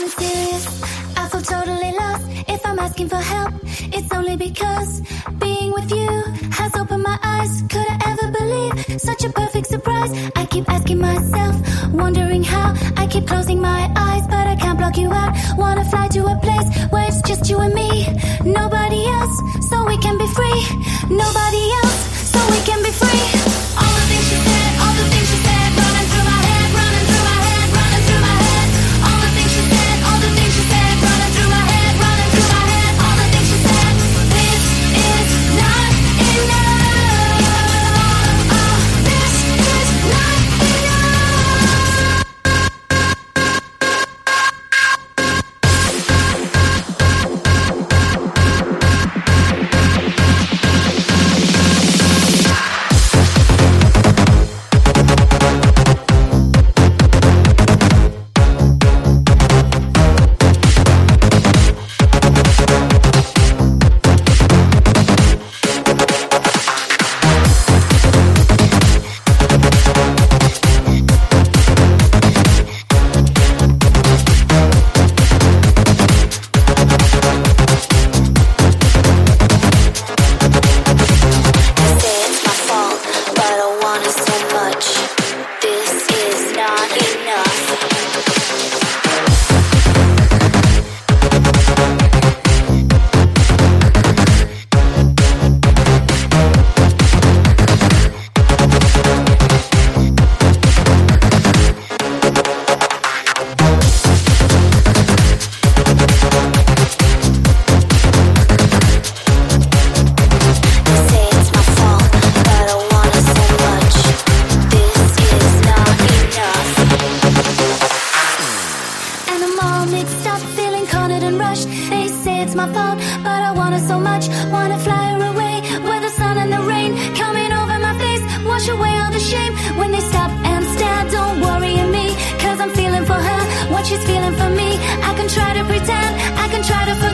I'm serious, I feel totally lost. If I'm asking for help, it's only because being with you has opened my eyes. Could I ever believe such a perfect surprise? I keep asking myself, wondering how. I keep closing my eyes, but I can't block you out. Wanna fly to a place where it's just you and me. Nobody else, so we can be free. Nobody else, so we can be free. All the things you said, all the things you said, running through my head, running through my head, running through my head. All the things you said, all the things you said, running through my head, running through my head. All the things you said, this is not enough. Oh, this is not enough. She's feeling for me. I can try to pretend, I can try to forget.